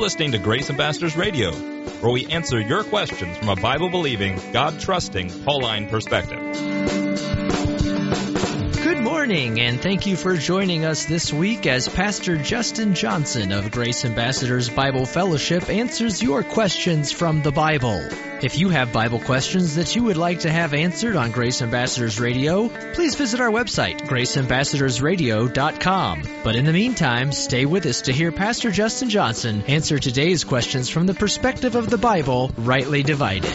listening to Grace Ambassadors Radio, where we answer your questions from a Bible-believing, God-trusting, Pauline perspective. Good morning, and thank you for joining us this week as Pastor Justin Johnson of Grace Ambassadors Bible Fellowship answers your questions from the Bible. If you have Bible questions that you would like to have answered on Grace Ambassadors Radio, please visit our website, graceambassadorsradio.com. But in the meantime, stay with us to hear Pastor Justin Johnson answer today's questions from the perspective of the Bible, rightly divided.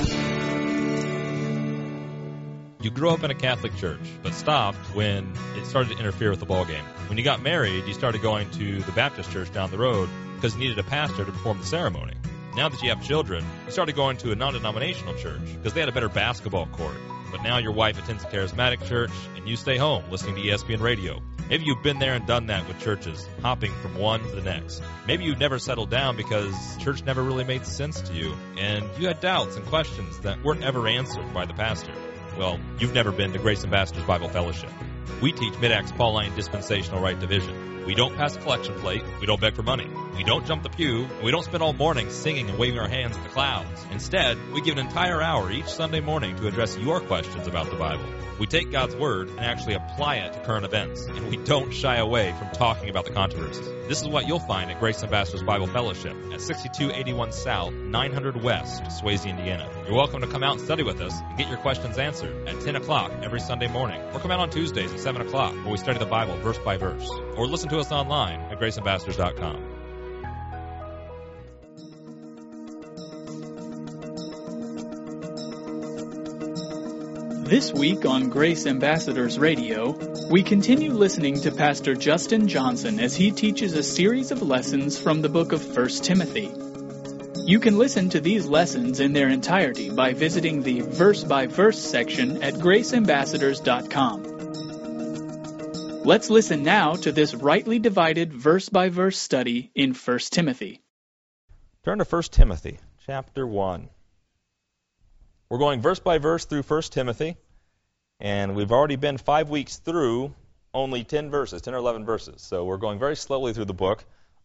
You grew up in a Catholic church, but stopped when it started to interfere with the ball game. When you got married, you started going to the Baptist church down the road because you needed a pastor to perform the ceremony. Now that you have children, you started going to a non-denominational church because they had a better basketball court. But now your wife attends a charismatic church, and you stay home listening to ESPN radio. Maybe you've been there and done that with churches, hopping from one to the next. Maybe you've never settled down because church never really made sense to you, and you had doubts and questions that weren't ever answered by the pastor. Well, you've never been to Grace Ambassadors Bible Fellowship. We teach Mid-Acts Pauline Dispensational Rite Division. We don't pass a collection plate. We don't beg for money. We don't jump the pew. And we don't spend all morning singing and waving our hands at the clouds. Instead, we give an entire hour each Sunday morning to address your questions about the Bible. We take God's Word and actually apply it to current events. And we don't shy away from talking about the controversies. This is what you'll find at Grace Ambassadors Bible Fellowship at 6281 South, 900 West, Swayze, Indiana. You're welcome to come out and study with us and get your questions answered at 10 o'clock every Sunday morning. Or come out on Tuesdays at 7 o'clock where we study the Bible verse by verse. Or listen to us online at graceambassadors.com. This week on Grace Ambassadors Radio, we continue listening to Pastor Justin Johnson as he teaches a series of lessons from the book of 1 Timothy. You can listen to these lessons in their entirety by visiting the verse-by-verse section at graceambassadors.com. Let's listen now to this rightly divided verse-by-verse study in 1 Timothy. Turn to 1 Timothy, chapter 1. We're going verse by verse through 1 Timothy, and we've already been 5 weeks through only 10 or 11 verses. So we're going very slowly through the book.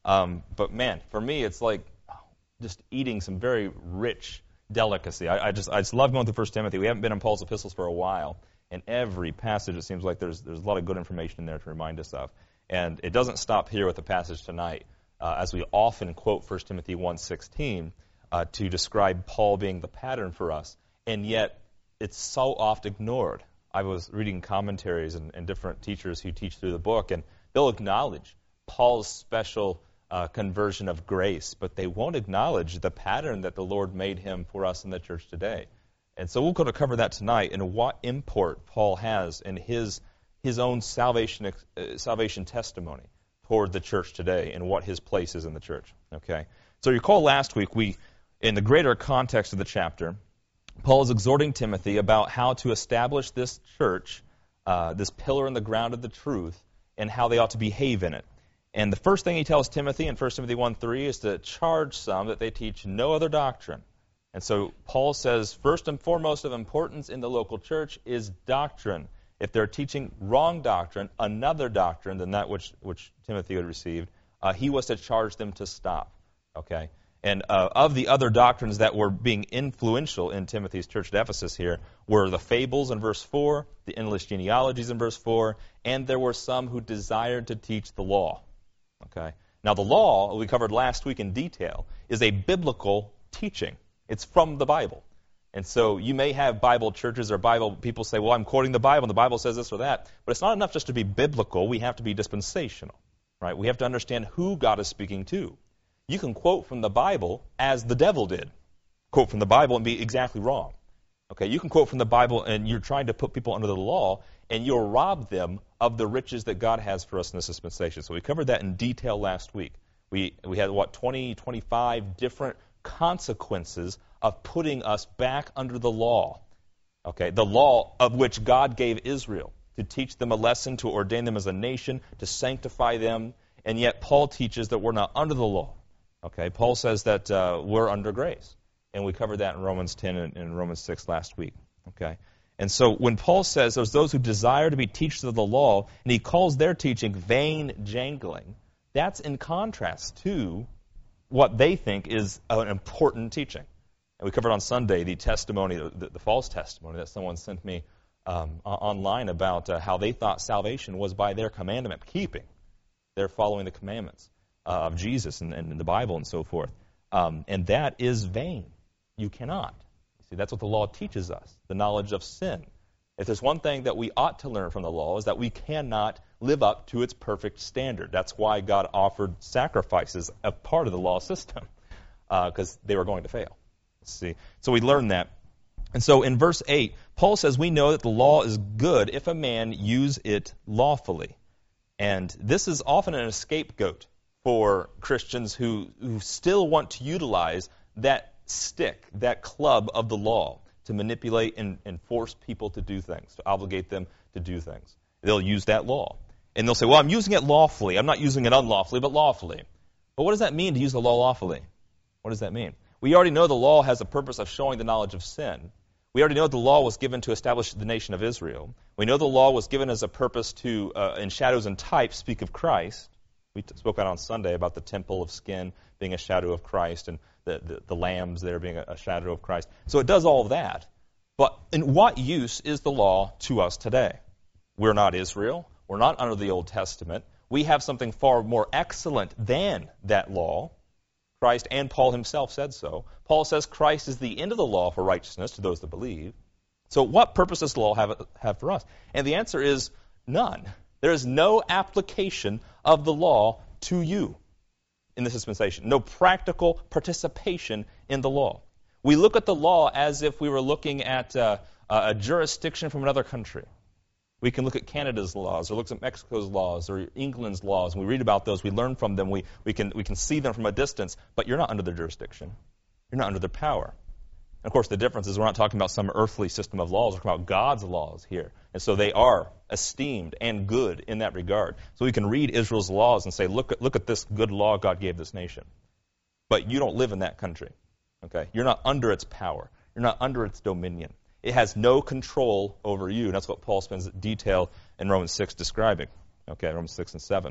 But man, for me, it's like just eating some very rich delicacy. I just love going through 1 Timothy. We haven't been in Paul's epistles for a while, and every passage, it seems like there's a lot of good information in there to remind us of. And it doesn't stop here with the passage tonight, as we often quote 1 Timothy 1:16 to describe Paul being the pattern for us. And yet, it's so oft ignored. I was reading commentaries and different teachers who teach through the book, and they'll acknowledge Paul's special conversion of grace, but they won't acknowledge the pattern that the Lord made him for us in the church today. And so we're going to cover that tonight and what import Paul has in his own salvation testimony toward the church today and what his place is in the church. Okay. So you recall last week, in the greater context of the chapter, Paul is exhorting Timothy about how to establish this church, this pillar in the ground of the truth, and how they ought to behave in it. And the first thing he tells Timothy in 1 Timothy 1:3 is to charge some that they teach no other doctrine. And so Paul says, first and foremost of importance in the local church is doctrine. If they're teaching wrong doctrine, another doctrine than that which Timothy had received, he was to charge them to stop. Okay? And of the other doctrines that were being influential in Timothy's church at Ephesus here were the fables in verse 4, the endless genealogies in verse 4, and there were some who desired to teach the law. Okay. Now the law, we covered last week in detail, is a biblical teaching. It's from the Bible. And so you may have Bible churches or Bible people say, well, I'm quoting the Bible, and the Bible says this or that. But it's not enough just to be biblical. We have to be dispensational. Right? We have to understand who God is speaking to. You can quote from the Bible as the devil did. Quote from the Bible and be exactly wrong. Okay, you can quote from the Bible and you're trying to put people under the law and you'll rob them of the riches that God has for us in this dispensation. So we covered that in detail last week. We had, 25 different consequences of putting us back under the law. Okay, the law of which God gave Israel to teach them a lesson, to ordain them as a nation, to sanctify them. And yet Paul teaches that we're not under the law. Okay, Paul says that we're under grace, and we covered that in Romans 10 and in Romans 6 last week. Okay, and so when Paul says there's those who desire to be teachers of the law, and he calls their teaching vain jangling, that's in contrast to what they think is an important teaching. And we covered on Sunday the testimony, the false testimony that someone sent me online about how they thought salvation was by their commandment keeping. They're following the commandments of Jesus and the Bible and so forth. And that is vain. You cannot. See, that's what the law teaches us, the knowledge of sin. If there's one thing that we ought to learn from the law is that we cannot live up to its perfect standard. That's why God offered sacrifices as part of the law system, because they were going to fail. See, so we learn that. And so in verse 8, Paul says we know that the law is good if a man use it lawfully. And this is often an scapegoat for Christians who still want to utilize that stick, that club of the law, to manipulate and force people to do things, to obligate them to do things. They'll use that law. And they'll say, well, I'm using it lawfully. I'm not using it unlawfully, but lawfully. But what does that mean to use the law lawfully? What does that mean? We already know the law has a purpose of showing the knowledge of sin. We already know the law was given to establish the nation of Israel. We know the law was given as a purpose to, in shadows and types, speak of Christ. We spoke out on Sunday about the temple of skin being a shadow of Christ and the lambs there being a shadow of Christ. So it does all of that. But in what use is the law to us today? We're not Israel. We're not under the Old Testament. We have something far more excellent than that law. Christ and Paul himself said so. Paul says Christ is the end of the law for righteousness to those that believe. So what purpose does the law have for us? And the answer is none. There is no application of the law to you in this dispensation. No practical participation in the law. We look at the law as if we were looking at a jurisdiction from another country. We can look at Canada's laws, or look at Mexico's laws, or England's laws, and we read about those, we learn from them, we can see them from a distance, but you're not under their jurisdiction. You're not under their power. And of course, the difference is we're not talking about some earthly system of laws, we're talking about God's laws here. And so they are esteemed and good in that regard. So we can read Israel's laws and say, look at this good law God gave this nation. But you don't live in that country. Okay? You're not under its power. You're not under its dominion. It has no control over you. And that's what Paul spends detail in Romans 6 describing. Okay, Romans 6 and 7.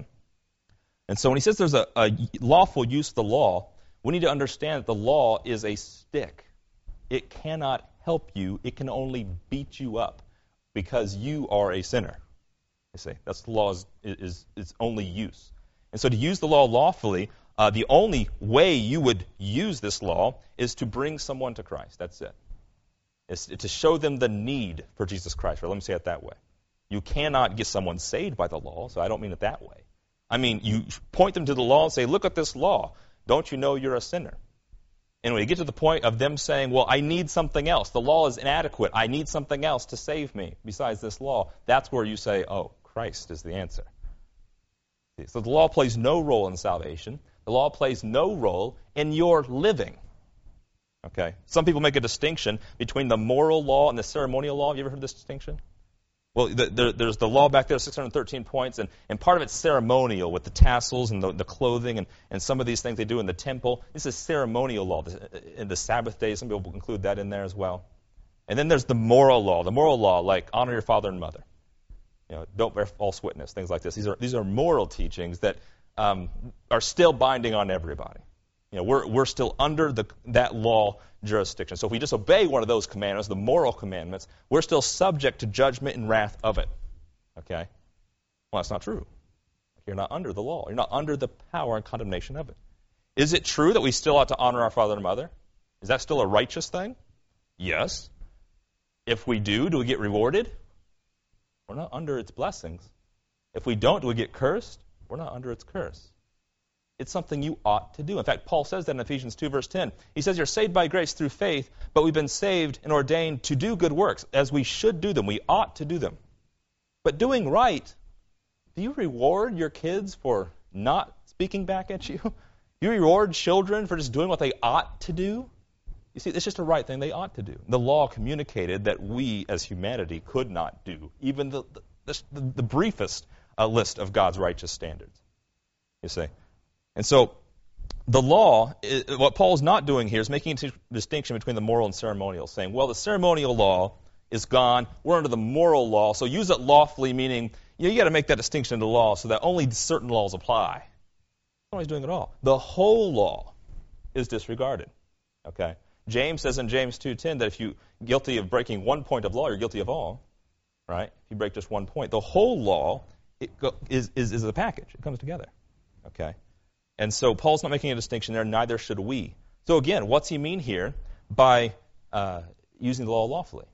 And so when he says there's a lawful use of the law, we need to understand that the law is a stick. It cannot help you. It can only beat you up because you are a sinner. You see, that's the law is its only use. And so to use the law lawfully, the only way you would use this law is to bring someone to Christ. That's it. It's to show them the need for Jesus Christ. Or let me say it that way. You cannot get someone saved by the law, so I don't mean it that way. I mean, you point them to the law and say, look at this law. Don't you know you're a sinner? And when you get to the point of them saying, well, I need something else. The law is inadequate. I need something else to save me besides this law. That's where you say, oh, Christ is the answer. So the law plays no role in salvation. The law plays no role in your living. Okay. Some people make a distinction between the moral law and the ceremonial law. Have you ever heard this distinction? Well, there's the law back there, 613 points, and part of it's ceremonial with the tassels and the clothing and some of these things they do in the temple. This is ceremonial law. In the Sabbath day, some people include that in there as well. And then there's the moral law. The moral law, like honor your father and mother. You know, don't bear false witness, things like this. These are moral teachings that are still binding on everybody. You know, we're still under that law jurisdiction. So if we disobey one of those commandments, the moral commandments, we're still subject to judgment and wrath of it. Okay? Well, that's not true. You're not under the law. You're not under the power and condemnation of it. Is it true that we still ought to honor our father and mother? Is that still a righteous thing? Yes. If we do we get rewarded? We're not under its blessings. If we don't, do we get cursed? We're not under its curse. It's something you ought to do. In fact, Paul says that in Ephesians 2, verse 10. He says, you're saved by grace through faith, but we've been saved and ordained to do good works, as we should do them. We ought to do them. But doing right, do you reward your kids for not speaking back at you? Do you reward children for just doing what they ought to do? You see, it's just a right thing they ought to do. The law communicated that we, as humanity, could not do, even the briefest list of God's righteous standards. You see? And so the law, what Paul's not doing here is making a distinction between the moral and ceremonial, saying, well, the ceremonial law is gone. We're under the moral law, so use it lawfully, meaning you got to make that distinction in the law so that only certain laws apply. That's not what he's doing at all. The whole law is disregarded. Okay? James says in James 2:10 that if you're guilty of breaking one point of law, you're guilty of all. Right? If you break just one point. The whole law is a package. It comes together. Okay? And so Paul's not making a distinction there, neither should we. So again, what's he mean here by using the law lawfully?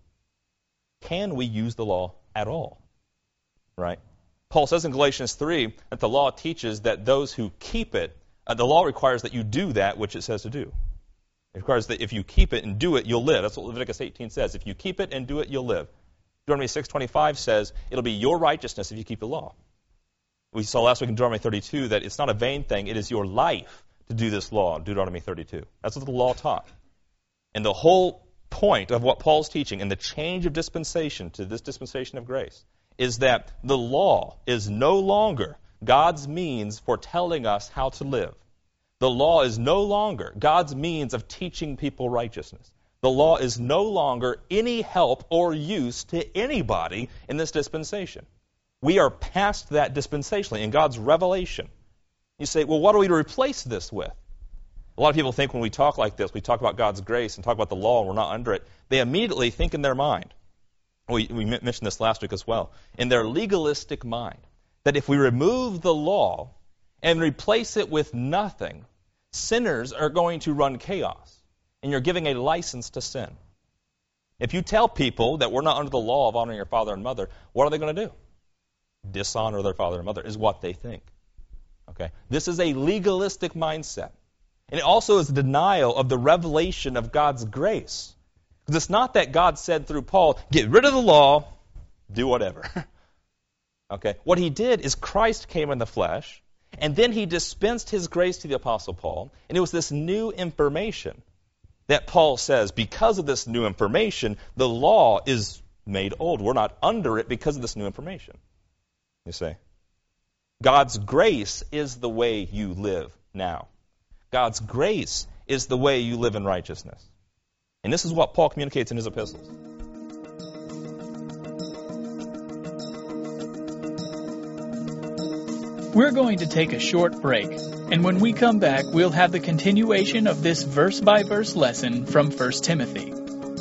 Can we use the law at all? Right? Paul says in Galatians 3 that the law teaches that those who keep it, the law requires that you do that which it says to do. It requires that if you keep it and do it, you'll live. That's what Leviticus 18 says. If you keep it and do it, you'll live. Deuteronomy 6:25 says it'll be your righteousness if you keep the law. We saw last week in Deuteronomy 32 that it's not a vain thing. It is your life to do this law, Deuteronomy 32. That's what the law taught. And the whole point of what Paul's teaching and the change of dispensation to this dispensation of grace is that the law is no longer God's means for telling us how to live. The law is no longer God's means of teaching people righteousness. The law is no longer any help or use to anybody in this dispensation. We are past that dispensationally in God's revelation. You say, well, what are we to replace this with? A lot of people think when we talk like this, we talk about God's grace and talk about the law and we're not under it, they immediately think in their mind. We mentioned this last week as well. In their legalistic mind, that if we remove the law and replace it with nothing, sinners are going to run chaos. And you're giving a license to sin. If you tell people that we're not under the law of honoring your father and mother, what are they going to do? Dishonor their father and mother is what they think. Okay? This is a legalistic mindset. And it also is a denial of the revelation of God's grace. Because it's not that God said through Paul, get rid of the law, do whatever. Okay? What he did is Christ came in the flesh, and then he dispensed his grace to the Apostle Paul, and it was this new information that Paul says, because of this new information, the law is made old. We're not under it because of this new information. You see? God's grace is the way you live now. God's grace is the way you live in righteousness. And this is what Paul communicates in his epistles. We're going to take a short break, and when we come back, we'll have the continuation of this verse-by-verse lesson from 1 Timothy.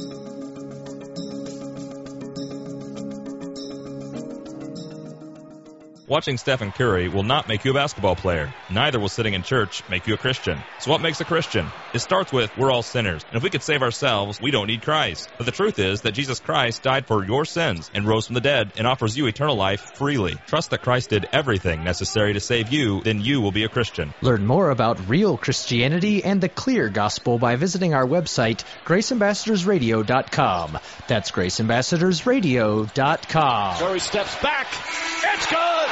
Watching Stephen Curry will not make you a basketball player. Neither will sitting in church make you a Christian. So what makes a Christian? It starts with, we're all sinners. And if we could save ourselves, we don't need Christ. But the truth is that Jesus Christ died for your sins and rose from the dead and offers you eternal life freely. Trust that Christ did everything necessary to save you, then you will be a Christian. Learn more about real Christianity and the clear gospel by visiting our website, GraceAmbassadorsRadio.com. That's GraceAmbassadorsRadio.com. Curry steps back. It's good!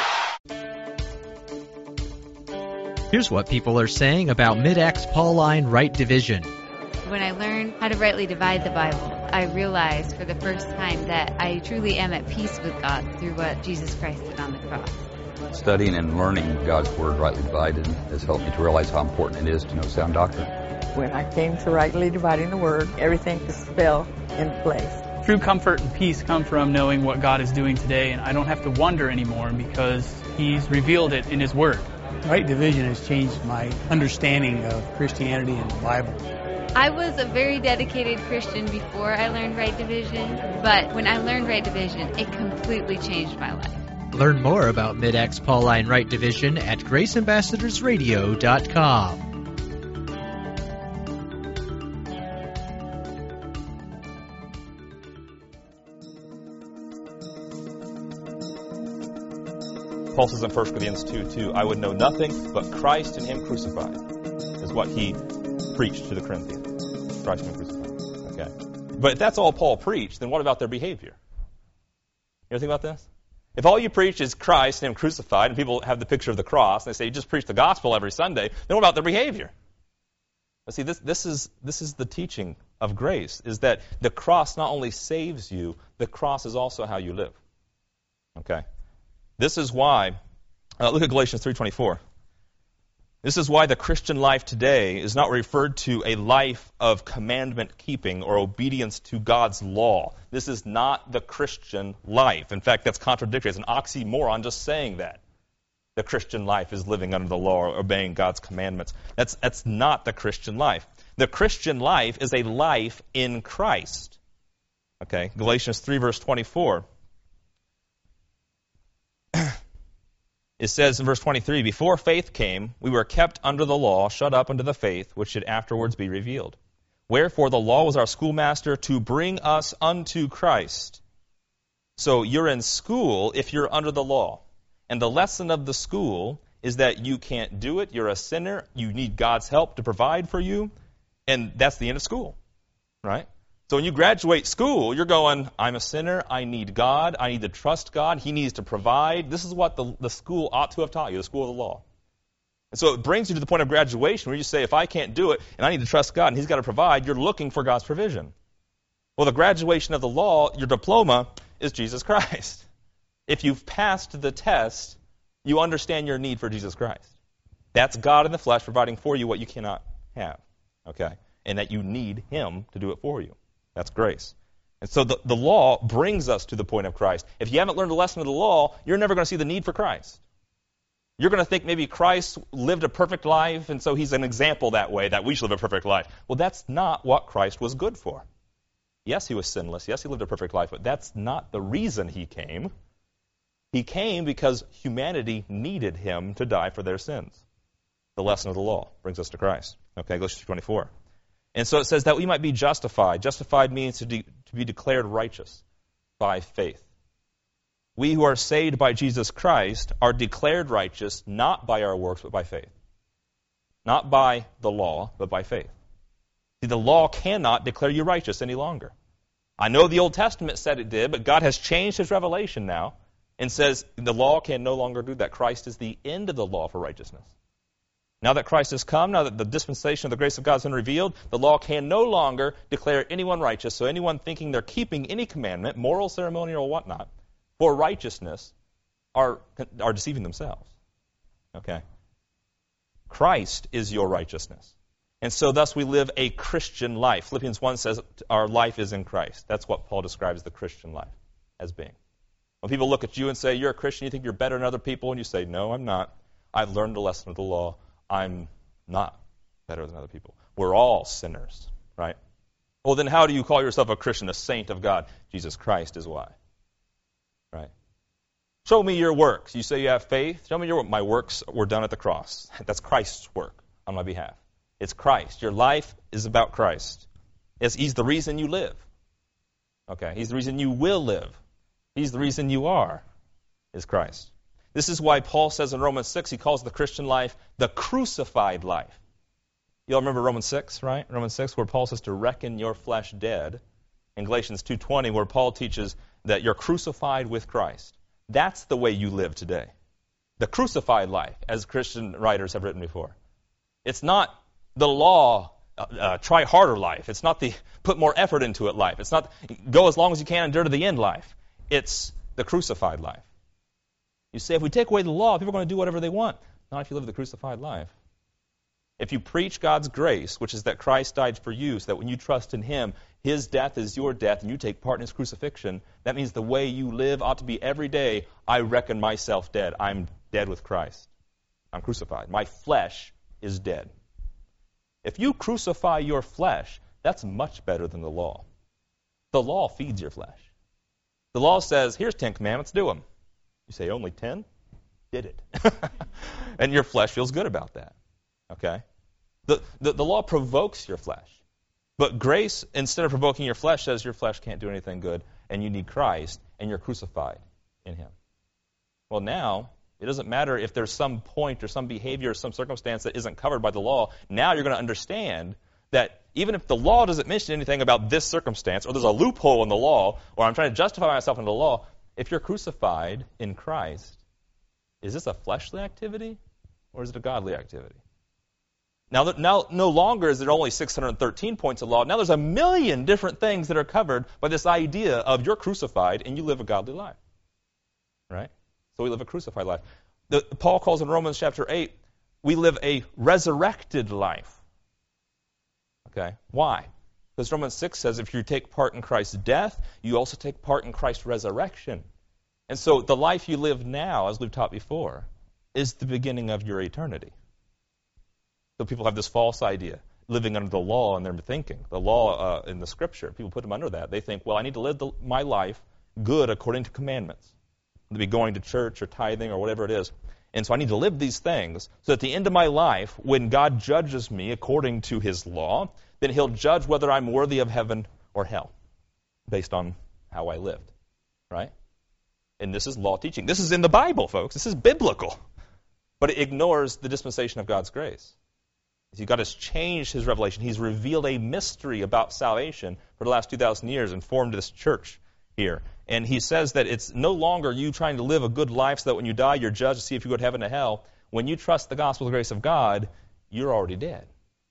Here's what people are saying about Mid-Acts Pauline right division. When I learned how to rightly divide the Bible, I realized for the first time that I truly am at peace with God through what Jesus Christ did on the cross. Studying and learning God's Word rightly divided has helped me to realize how important it is to know sound doctrine. When I came to rightly dividing the Word, everything just fell in place. True comfort and peace come from knowing what God is doing today, and I don't have to wonder anymore because He's revealed it in His Word. Right division has changed my understanding of Christianity and the Bible. I was a very dedicated Christian before I learned right division, but when I learned right division, it completely changed my life. Learn more about Mid-Acts Pauline right division at GraceAmbassadorsRadio.com. Paul says in 1 Corinthians 2:2, I would know nothing but Christ and Him crucified, is what he preached to the Corinthians. Christ and Him crucified. Okay. But if that's all Paul preached, then what about their behavior? You ever think about this? If all you preach is Christ and Him crucified, and people have the picture of the cross, and they say, you just preach the gospel every Sunday, then what about their behavior? But see, this is the teaching of grace, is that the cross not only saves you, the cross is also how you live. Okay? This is why, look at Galatians 3:24. This is why the Christian life today is not referred to a life of commandment keeping or obedience to God's law. This is not the Christian life. In fact, that's contradictory. It's an oxymoron just saying that. the Christian life is living under the law or obeying God's commandments. That's not the Christian life. The Christian life is a life in Christ. Okay, Galatians 3, verse 24. It says in verse 23, before faith came, we were kept under the law, shut up unto the faith, which should afterwards be revealed. Wherefore the law was our schoolmaster to bring us unto Christ. So you're in school if you're under the law. And the lesson of the school is that you can't do it, you're a sinner, you need God's help to provide for you, and that's the end of school, right? So when you graduate school, you're going, I'm a sinner, I need God, I need to trust God, He needs to provide. This is what the school ought to have taught you, the school of the law. And so it brings you to the point of graduation where you say, if I can't do it and I need to trust God and He's got to provide, you're looking for God's provision. Well, the graduation of the law, your diploma, is Jesus Christ. If you've passed the test, you understand your need for Jesus Christ. That's God in the flesh providing for you what you cannot have, okay? And that you need Him to do it for you. That's grace. And so the law brings us to the point of Christ. If you haven't learned a lesson of the law, you're never going to see the need for Christ. You're going to think maybe Christ lived a perfect life, and so He's an example that way, that we should live a perfect life. Well, that's not what Christ was good for. Yes, He was sinless. Yes, He lived a perfect life, but that's not the reason He came. He came because humanity needed Him to die for their sins. The lesson of the law brings us to Christ. Okay, Galatians 3:24. And so it says that we might be justified. Justified means to be declared righteous by faith. We who are saved by Jesus Christ are declared righteous not by our works, but by faith. Not by the law, but by faith. See, the law cannot declare you righteous any longer. I know the Old Testament said it did, but God has changed His revelation now and says the law can no longer do that. Christ is the end of the law for righteousness. Now that Christ has come, now that the dispensation of the grace of God has been revealed, the law can no longer declare anyone righteous. So anyone thinking they're keeping any commandment, moral, ceremonial, or whatnot, for righteousness are deceiving themselves. Okay? Christ is your righteousness. And so thus we live a Christian life. Philippians 1 says our life is in Christ. That's what Paul describes the Christian life as being. When people look at you and say, you're a Christian, you think you're better than other people, and you say, no, I'm not. I've learned the lesson of the law. I'm not better than other people. We're all sinners, right? Well, then how do you call yourself a Christian, a saint of God? Jesus Christ is why, right? Show me your works. You say you have faith. Show me your work. My works were done at the cross. That's Christ's work on my behalf. It's Christ. Your life is about Christ. He's the reason you live. Okay, He's the reason you will live. He's the reason you are, is Christ. This is why Paul says in Romans 6, he calls the Christian life the crucified life. You all remember Romans 6, right? Romans 6, where Paul says to reckon your flesh dead. In Galatians 2:20, where Paul teaches that you're crucified with Christ. That's the way you live today. The crucified life, as Christian writers have written before. It's not the law, try harder life. It's not the put more effort into it life. It's not go as long as you can, endure to the end life. It's the crucified life. You say, if we take away the law, people are going to do whatever they want. Not if you live the crucified life. If you preach God's grace, which is that Christ died for you, so that when you trust in Him, His death is your death, and you take part in His crucifixion, that means the way you live ought to be every day, I reckon myself dead. I'm dead with Christ. I'm crucified. My flesh is dead. If you crucify your flesh, that's much better than the law. The law feeds your flesh. The law says, here's 10 commandments, do them. You say, only 10? Did it. And your flesh feels good about that. Okay? The law provokes your flesh. But grace, instead of provoking your flesh, says your flesh can't do anything good, and you need Christ, and you're crucified in Him. Well, now, it doesn't matter if there's some point or some behavior or some circumstance that isn't covered by the law. Now you're going to understand that even if the law doesn't mention anything about this circumstance, or there's a loophole in the law, or I'm trying to justify myself in the law, if you're crucified in Christ, is this a fleshly activity or is it a godly activity? Now, no longer is there only 613 points of law. Now there's a million different things that are covered by this idea of you're crucified and you live a godly life. Right? So we live a crucified life. Paul calls in Romans chapter 8, we live a resurrected life. Okay? Why? Because Romans 6 says if you take part in Christ's death, you also take part in Christ's resurrection. And so the life you live now, as we've taught before, is the beginning of your eternity. So people have this false idea, living under the law in their thinking. The law in the Scripture, people put them under that. They think, well, I need to live my life good according to commandments. To be going to church or tithing or whatever it is. And so I need to live these things so at the end of my life, when God judges me according to his law, then he'll judge whether I'm worthy of heaven or hell based on how I lived. Right? And this is law teaching. This is in the Bible, folks. This is biblical. But it ignores the dispensation of God's grace. See, God has changed his revelation. He's revealed a mystery about salvation for the last 2,000 years and formed this church here. And he says that it's no longer you trying to live a good life so that when you die, you're judged to see if you go to heaven or hell. When you trust the gospel of the grace of God, you're already dead.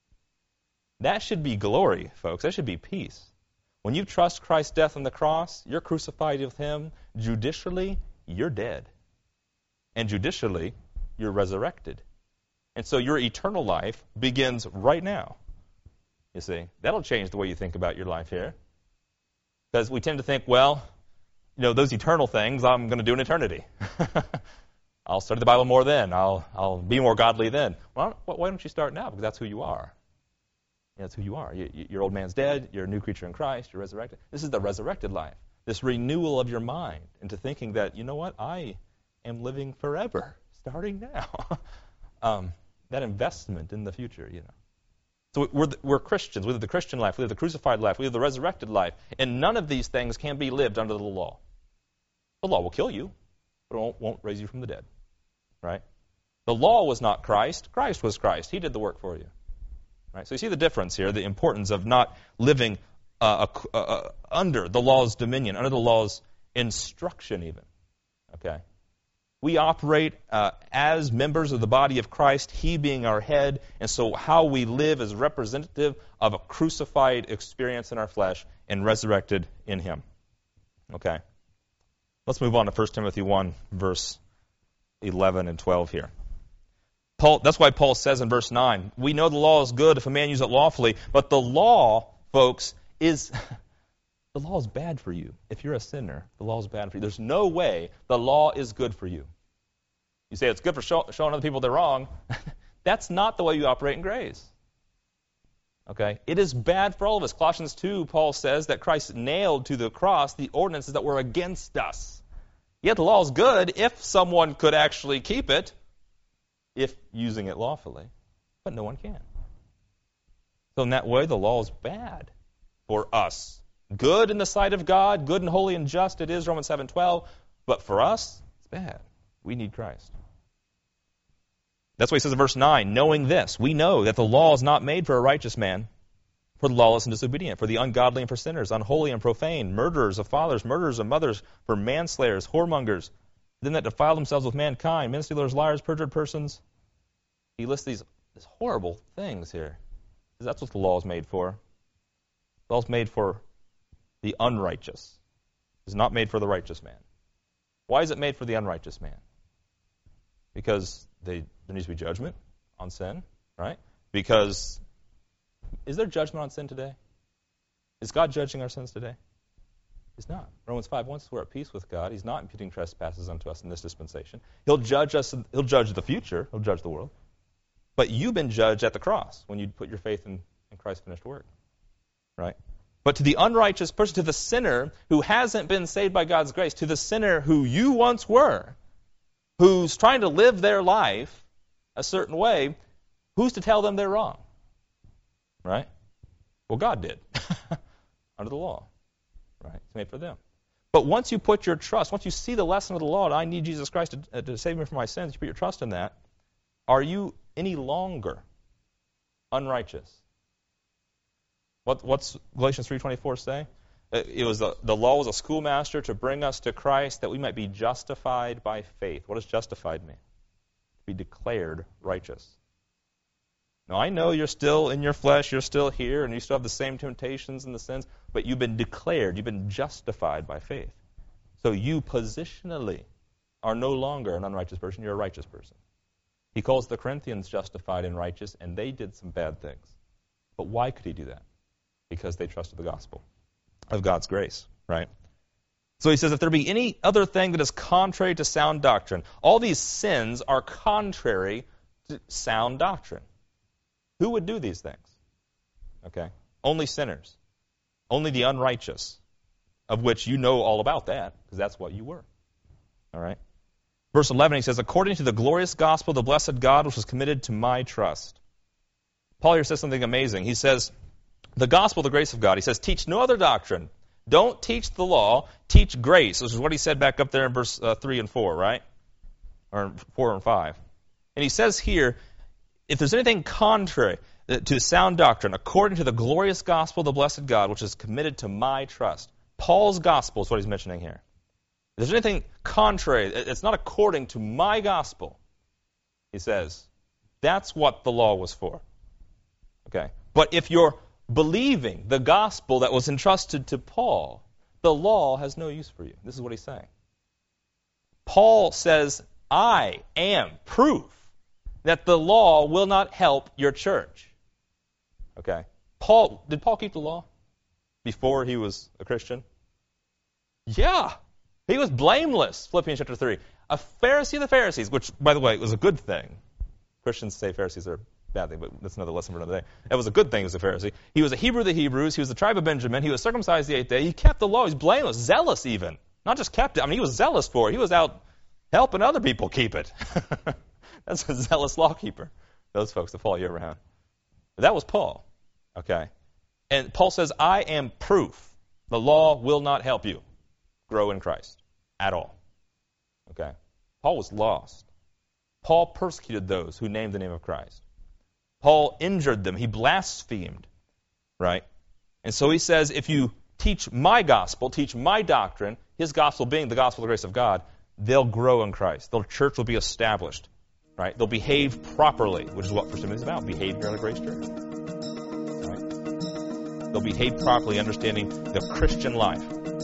That should be glory, folks. That should be peace. When you trust Christ's death on the cross, you're crucified with him. Judicially, you're dead. And judicially, you're resurrected. And so your eternal life begins right now. You see, that'll change the way you think about your life here. Because we tend to think, well, those eternal things I'm going to do in eternity. I'll study the Bible more then. I'll be more godly then. Well, why don't you start now? Because that's who you are. That's who you are. Your old man's dead. You're a new creature in Christ. You're resurrected. This is the resurrected life. This renewal of your mind into thinking that, you know what, I am living forever, starting now. That investment in the future, So we're Christians. We live the Christian life. We live the crucified life. We live the resurrected life. And none of these things can be lived under the law. The law will kill you, but it won't raise you from the dead. Right? The law was not Christ. Christ was Christ. He did the work for you. Right? So you see the difference here, the importance of not living under the law's dominion, under the law's instruction even. Okay? We operate as members of the body of Christ, he being our head, and so how we live is representative of a crucified experience in our flesh and resurrected in him. Okay. Let's move on to 1 Timothy 1, verse 11 and 12 here. That's why Paul says in verse 9, we know the law is good if a man use it lawfully, but the law, folks, the law is bad for you. If you're a sinner, the law is bad for you. There's no way the law is good for you. You say it's good for showing other people they're wrong. That's not the way you operate in grace. Okay? It is bad for all of us. Colossians 2, Paul says that Christ nailed to the cross the ordinances that were against us. Yet the law is good if someone could actually keep it, if using it lawfully. But no one can. So in that way, the law is bad for us. Good in the sight of God, good and holy and just it is, Romans 7:12. But for us, it's bad. We need Christ. That's why he says in verse 9, knowing this, we know that the law is not made for a righteous man, for the lawless and disobedient, for the ungodly and for sinners, unholy and profane, murderers of fathers, murderers of mothers, for manslayers, whoremongers, them that defile themselves with mankind, men stealers, liars, perjured persons. He lists these horrible things here. That's what the law is made for. The law is made for the unrighteous. It's not made for the righteous man. Why is it made for the unrighteous man? Because there needs to be judgment on sin, right? Because is there judgment on sin today? Is God judging our sins today? He's not. Romans 5, once we're at peace with God, he's not imputing trespasses unto us in this dispensation. He'll judge us. He'll judge the future. He'll judge the world. But you've been judged at the cross when you put your faith in Christ's finished work, right? But to the unrighteous person, to the sinner who hasn't been saved by God's grace, to the sinner who you once were, who's trying to live their life a certain way, who's to tell them they're wrong? Right? Well, God did under the law. Right? It's made for them. But once you put your trust, once you see the lesson of the law, that I need Jesus Christ to save me from my sins, you put your trust in that, are you any longer unrighteous? What's Galatians 3:24 say? It was the law was a schoolmaster to bring us to Christ that we might be justified by faith. What does justified mean? To be declared righteous. Now, I know you're still in your flesh, you're still here, and you still have the same temptations and the sins, but you've been declared, you've been justified by faith. So you positionally are no longer an unrighteous person, you're a righteous person. He calls the Corinthians justified and righteous, and they did some bad things. But why could he do that? Because they trusted the gospel of God's grace, right? So he says, if there be any other thing that is contrary to sound doctrine, all these sins are contrary to sound doctrine. Who would do these things? Okay. Only sinners. Only the unrighteous, of which you know all about that, because that's what you were. All right. Verse 11, he says, according to the glorious gospel of the blessed God, which was committed to my trust. Paul here says something amazing. He says, the gospel, the grace of God, he says, teach no other doctrine. Don't teach the law, teach grace. This is what he said back up there in verse 3 and 4, right? Or 4 and 5. And he says here, if there's anything contrary to sound doctrine, according to the glorious gospel of the blessed God, which is committed to my trust. Paul's gospel is what he's mentioning here. If there's anything contrary, it's not according to my gospel, he says, that's what the law was for. Okay. But if you're believing the gospel that was entrusted to Paul, the law has no use for you. This is what he's saying. Paul says, I am proof that the law will not help your church. Okay. Did Paul keep the law before he was a Christian? Yeah. He was blameless, Philippians chapter 3. A Pharisee of the Pharisees, which, by the way, was a good thing. Christians say Pharisees are a bad thing, but that's another lesson for another day. It was a good thing he was a Pharisee. He was a Hebrew of the Hebrews. He was the tribe of Benjamin. He was circumcised the 8th day. He kept the law. He was blameless, zealous even. Not just kept it. I mean, he was zealous for it. He was out helping other people keep it. That's a zealous lawkeeper, those folks that follow you around. But that was Paul. Okay. And Paul says, I am proof the law will not help you grow in Christ at all. Okay. Paul was lost. Paul persecuted those who named the name of Christ. Paul injured them. He blasphemed. Right? And so he says, if you teach my gospel, teach my doctrine, his gospel being the gospel of the grace of God, they'll grow in Christ. The church will be established. Right? They'll behave properly, which is what 1 Timothy is about, behavior in a grace church. Right? They'll behave properly, understanding the Christian life.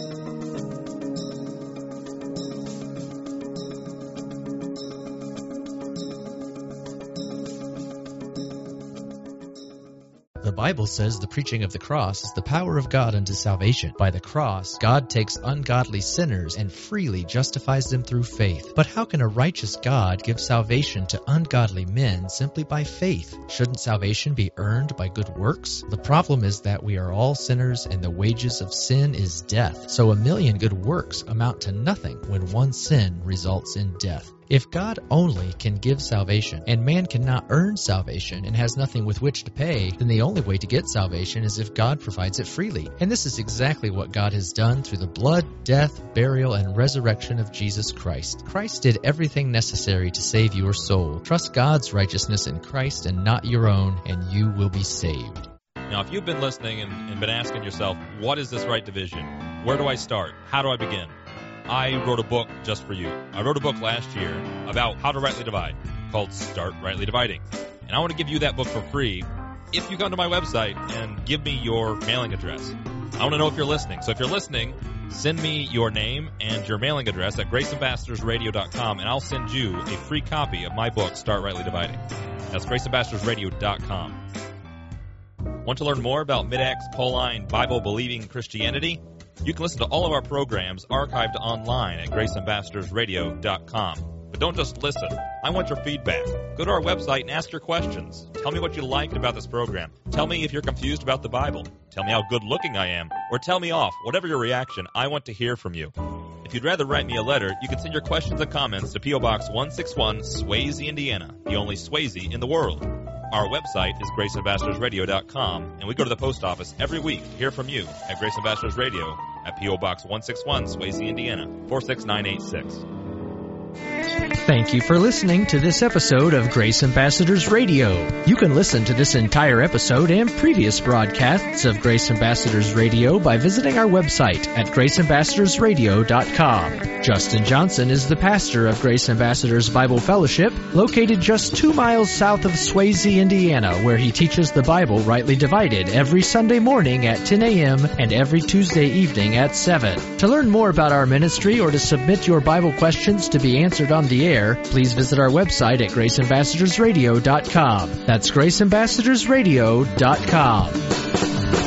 The Bible says the preaching of the cross is the power of God unto salvation. By the cross, God takes ungodly sinners and freely justifies them through faith. But how can a righteous God give salvation to ungodly men simply by faith? Shouldn't salvation be earned by good works? The problem is that we are all sinners and the wages of sin is death. So 1,000,000 good works amount to nothing when one sin results in death. If God only can give salvation, and man cannot earn salvation and has nothing with which to pay, then the only way to get salvation is if God provides it freely. And this is exactly what God has done through the blood, death, burial, and resurrection of Jesus Christ. Christ did everything necessary to save your soul. Trust God's righteousness in Christ and not your own, and you will be saved. Now, if you've been listening and been asking yourself, what is this right division? Where do I start? How do I begin? I wrote a book just for you. I wrote a book last year about how to rightly divide called Start Rightly Dividing. And I want to give you that book for free if you come to my website and give me your mailing address. I want to know if you're listening. So if you're listening, send me your name and your mailing address at graceambassadorsradio.com, and I'll send you a free copy of my book, Start Rightly Dividing. That's graceambassadorsradio.com. Want to learn more about Mid-Acts Pauline Bible-believing Christianity? You can listen to all of our programs archived online at graceambassadorsradio.com. But don't just listen. I want your feedback. Go to our website and ask your questions. Tell me what you liked about this program. Tell me if you're confused about the Bible. Tell me how good-looking I am. Or tell me off. Whatever your reaction, I want to hear from you. If you'd rather write me a letter, you can send your questions and comments to P.O. Box 161, Swayze, Indiana, the only Swayze in the world. Our website is graceambassadorsradio.com, and we go to the post office every week to hear from you at Grace Ambassadors Radio at P.O. Box 161, Swayze, Indiana, 46986. Thank you for listening to this episode of Grace Ambassadors Radio. You can listen to this entire episode and previous broadcasts of Grace Ambassadors Radio by visiting our website at graceambassadorsradio.com. Justin Johnson is the pastor of Grace Ambassadors Bible Fellowship, located just 2 miles south of Swayze, Indiana, where he teaches the Bible rightly divided every Sunday morning at 10 a.m. and every Tuesday evening at 7. To learn more about our ministry or to submit your Bible questions to be answered on the air, please visit our website at graceambassadorsradio.com. That's graceambassadorsradio.com.